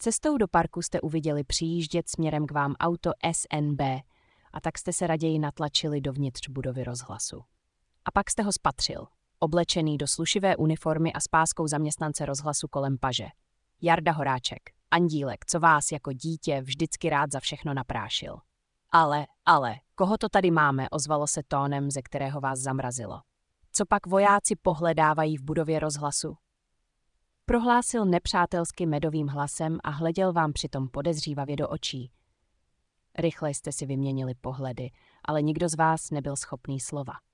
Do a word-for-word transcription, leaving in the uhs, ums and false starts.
Cestou do parku jste uviděli přijíždět směrem k vám auto S N B a tak jste se raději natlačili dovnitř budovy rozhlasu. A pak jste ho spatřil, oblečený do slušivé uniformy a s páskou zaměstnance rozhlasu kolem paže. Jarda Horáček, andílek, co vás jako dítě vždycky rád za všechno naprášil. Ale, ale, koho to tady máme, ozvalo se tónem, ze kterého vás zamrazilo. Co pak vojáci pohledávají v budově rozhlasu? Prohlásil nepřátelsky medovým hlasem a hleděl vám přitom podezřívavě do očí. Rychle jste si vyměnili pohledy, ale nikdo z vás nebyl schopný slova.